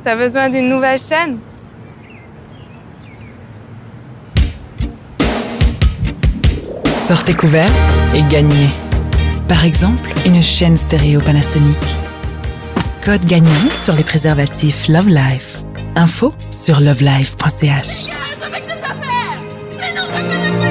T'as besoin d'une nouvelle chaîne? Sortez couverts et gagnez. Par exemple, une chaîne stéréo Panasonic. Code gagnant sur les préservatifs Love Life. Info sur lovelife.ch. Avec tes affaires! Sinon je vais le